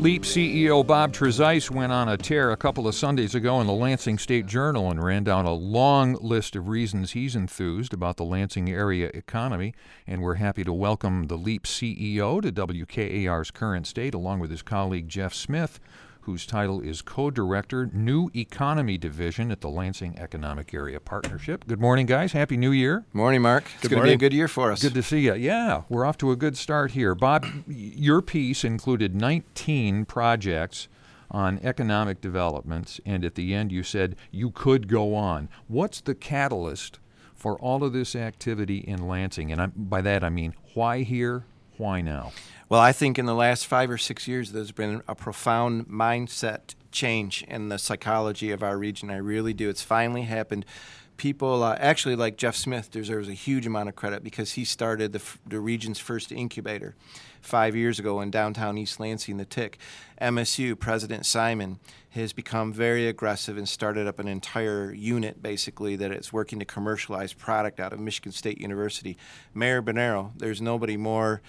LEAP CEO Bob Trezise went on a tear a couple of Sundays ago in the Lansing State Journal and ran down a long list of reasons he's enthused about the Lansing area economy. And we're happy to welcome the LEAP CEO to WKAR's Current State, along with his colleague Jeff Smith, whose title is Co-Director, New Economy Division at the Lansing Economic Area Partnership. Good morning, guys. Happy New Year. Morning, Mark. It's going to be a good year for us. Good to see you. Yeah, we're off to a good start here. Bob, your piece included 19 projects on economic developments, and at the end you said you could go on. What's the catalyst for all of this activity in Lansing? And by that I mean, why here, why now? Well, I think in the last 5 or 6 years, there's been a profound mindset change in the psychology of our region. I really do. It's finally happened. People, actually like Jeff Smith, deserves a huge amount of credit because he started the region's first incubator 5 years ago in downtown East Lansing, the TIC. MSU, President Simon, has become very aggressive and started up an entire unit, basically, that is working to commercialize product out of Michigan State University. Mayor Bonero, there's nobody more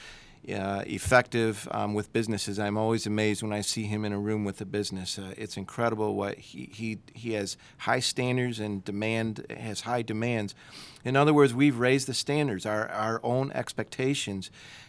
effective with businesses. I'm always amazed when I see him in a room with a business. It's incredible what he has high standards and has high demands. In other words, we've raised the standards, our own expectations.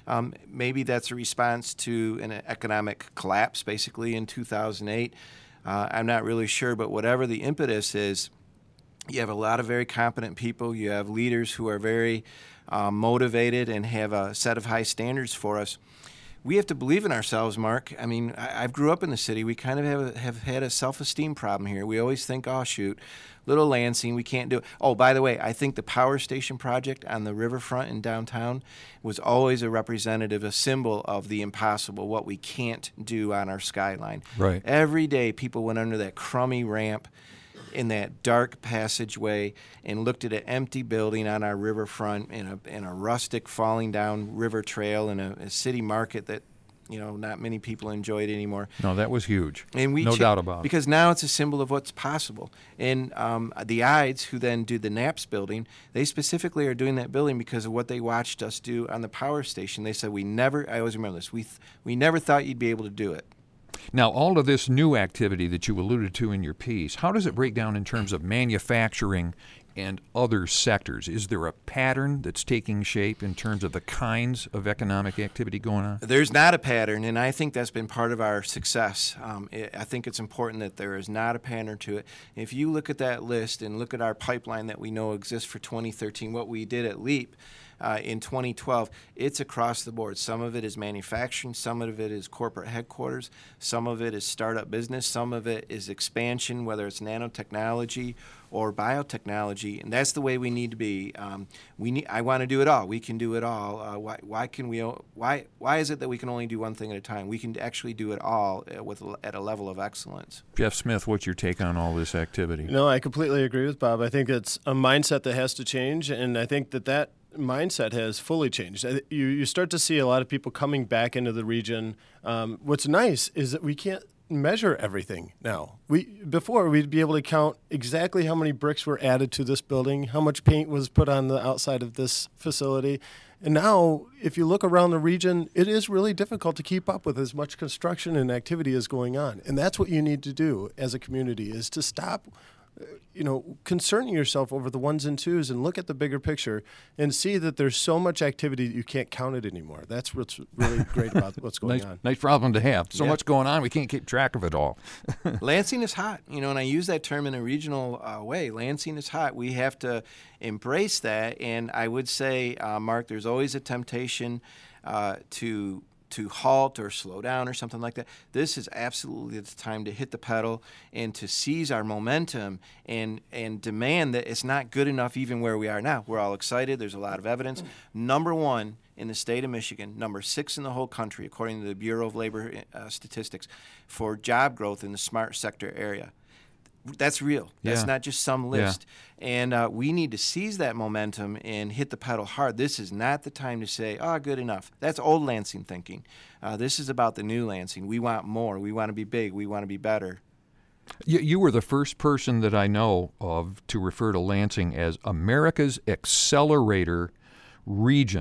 Maybe that's a response to an economic collapse, basically, in 2008. I'm not really sure, but whatever the impetus is, you have a lot of very competent people. You have leaders who are very motivated and have a set of high standards for us. We have to believe in ourselves, Mark. I mean, I grew up in the city. We kind of have had a self-esteem problem here. We always think, oh, shoot, little Lansing, we can't do it. Oh, by the way, I think the power station project on the riverfront in downtown was always a representative, a symbol of the impossible, what we can't do on our skyline. Right. Every day people went under that crummy ramp in that dark passageway and looked at an empty building on our riverfront in a rustic falling down river trail in a city market that, you know, not many people enjoyed anymore. No, that was huge. And no doubt about it. Because now it's a symbol of what's possible. And the Ides, who then do the Knapp's building, they specifically are doing that building because of what they watched us do on the power station. They said, I always remember this, we never thought you'd be able to do it. Now, all of this new activity that you alluded to in your piece, how does it break down in terms of manufacturing and other sectors? Is there a pattern that's taking shape in terms of the kinds of economic activity going on? There's not a pattern, and I think that's been part of our success. I think it's important that there is not a pattern to it. If you look at that list and look at our pipeline that we know exists for 2013, what we did at LEAP, in 2012, it's across the board. Some of it is manufacturing, some of it is corporate headquarters, some of it is startup business, some of it is expansion, whether it's nanotechnology or biotechnology, and that's the way we need to be. I want to do it all. We can do it all. Why is it that we can only do one thing at a time? We can actually do it all at a level of excellence. Jeff Smith, what's your take on all this activity? No, I completely agree with Bob. I think it's a mindset that has to change, and I think that mindset has fully changed. You start to see a lot of people coming back into the region. What's nice is that we can't measure everything now. Before we'd be able to count exactly how many bricks were added to this building, how much paint was put on the outside of this facility. And now, if you look around the region, it is really difficult to keep up with as much construction and activity as going on. And that's what you need to do as a community, is to stop concerning yourself over the ones and twos and look at the bigger picture and see that there's so much activity that you can't count it anymore. That's what's really great about what's going on. Nice problem to have. So much going on, we can't keep track of it all. Lansing is hot, and I use that term in a regional way. Lansing is hot. We have to embrace that, and I would say, Mark, there's always a temptation to halt or slow down or something like that. This is absolutely the time to hit the pedal and to seize our momentum and demand that it's not good enough even where we are now. We're all excited. There's a lot of evidence. Number one in the state of Michigan, number 6 in the whole country, according to the Bureau of Labor Statistics, for job growth in the smart sector area. That's real. That's not just some list. Yeah. And we need to seize that momentum and hit the pedal hard. This is not the time to say, good enough. That's old Lansing thinking. This is about the new Lansing. We want more. We want to be big. We want to be better. You were the first person that I know of to refer to Lansing as America's accelerator region.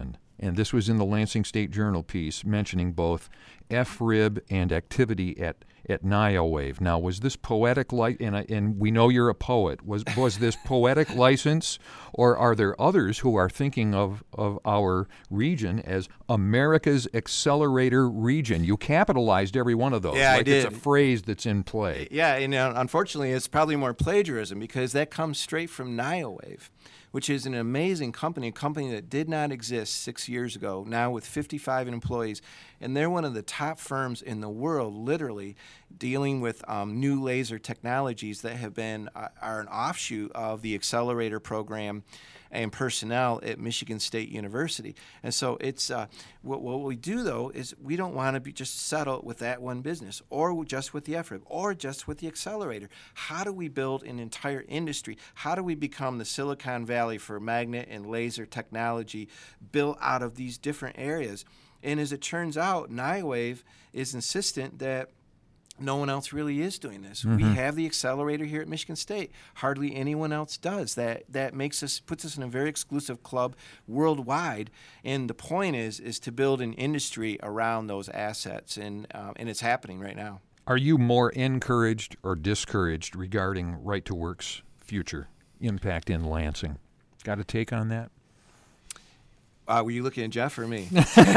and this was in the Lansing State Journal piece mentioning both FRIB and activity at Niowave. Now, was this poetic and we know you're a poet. Was this poetic license, or are there others who are thinking of our region as America's accelerator region? You capitalized every one of those. Yeah, I did. It's a phrase that's in play. Yeah, and unfortunately, it's probably more plagiarism because that comes straight from Niowave, which is an amazing company, a company that did not exist 6 years ago, now with 55 employees. And they're one of the top firms in the world, literally, dealing with new laser technologies that are an offshoot of the accelerator program and personnel at Michigan State University. And so it's what we do, though, is we don't want to be just settled with that one business or just with the FRIB or just with the accelerator. How do we build an entire industry? How do we become the Silicon Valley for magnet and laser technology built out of these different areas? And as it turns out, Niowave is insistent that no one else really is doing this. We have the accelerator here at Michigan State. Hardly anyone else does. That puts us in a very exclusive club worldwide. And the point is to build an industry around those assets, and it's happening right now. Are you more encouraged or discouraged regarding Right to Work's future impact in Lansing? Got a take on that? Were you looking at Jeff or me?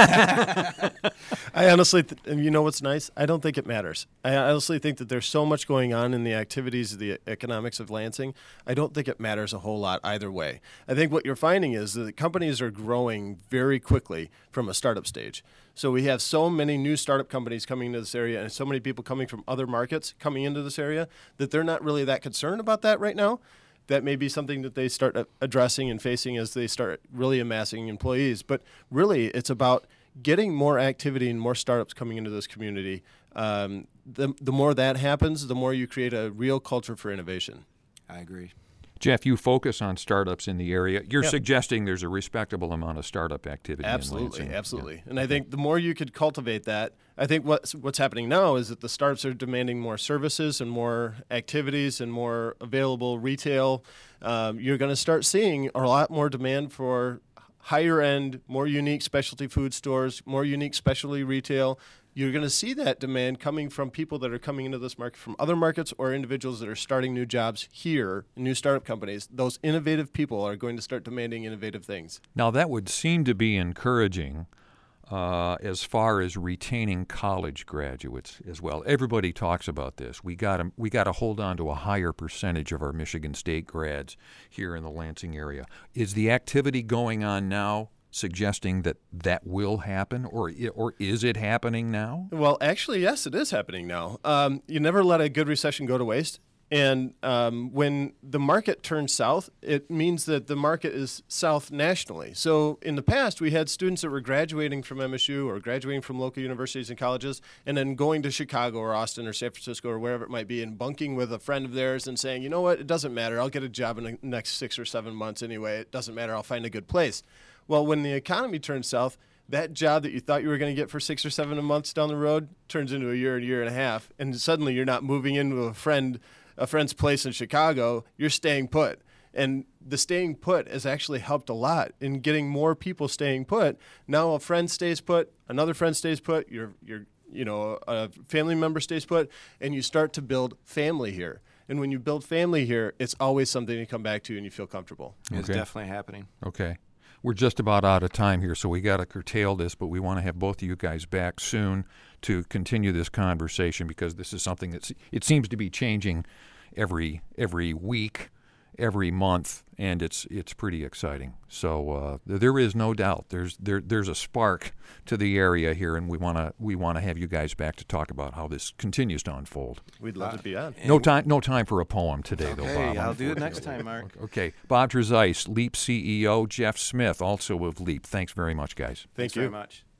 I honestly, you know what's nice? I don't think it matters. I honestly think that there's so much going on in the activities of the economics of Lansing. I don't think it matters a whole lot either way. I think what you're finding is that companies are growing very quickly from a startup stage. So we have so many new startup companies coming into this area and so many people coming from other markets coming into this area that they're not really that concerned about that right now. That may be something that they start addressing and facing as they start really amassing employees. But really, it's about getting more activity and more startups coming into this community. The more that happens, the more you create a real culture for innovation. I agree. Jeff, you focus on startups in the area. You're suggesting there's a respectable amount of startup activity Absolutely, in Lansing. absolutely. Yeah. And I think the more you could cultivate that, I think what's happening now is that the startups are demanding more services and more activities and more available retail. You're going to start seeing a lot more demand for higher end, more unique specialty food stores, more unique specialty retail. You're going to see that demand coming from people that are coming into this market from other markets or individuals that are starting new jobs here, new startup companies. Those innovative people are going to start demanding innovative things. Now, that would seem to be encouraging as far as retaining college graduates as well. Everybody talks about this. We got to hold on to a higher percentage of our Michigan State grads here in the Lansing area. Is the activity going on now suggesting that will happen, or is it happening now? Well, actually, yes, it is happening now. You never let a good recession go to waste. And when the market turns south, it means that the market is south nationally. So in the past, we had students that were graduating from MSU or graduating from local universities and colleges and then going to Chicago or Austin or San Francisco or wherever it might be and bunking with a friend of theirs and saying, you know what, it doesn't matter. I'll get a job in the next 6 or 7 months anyway. It doesn't matter. I'll find a good place. Well, when the economy turns south, that job that you thought you were going to get for 6 or 7 months down the road turns into a year and a half, and suddenly you're not moving into a friend's place in Chicago. You're staying put, and the staying put has actually helped a lot in getting more people staying put. Now a friend stays put, another friend stays put, a family member stays put, and you start to build family here. And when you build family here, it's always something to come back to, and you feel comfortable. It's definitely happening. Okay. We're just about out of time here, so we got to curtail this, but we want to have both of you guys back soon to continue this conversation because this is something it seems to be changing every week, every month, and it's pretty exciting. So there is no doubt there's a spark to the area here, and we want to have you guys back to talk about how this continues to unfold. We'd love to be on. No time for a poem today, though, Bob. I'll do it next time, Mark. Okay, Bob Trezise, LEAP CEO, Jeff Smith, also of LEAP. Thanks very much, guys. Thanks very much.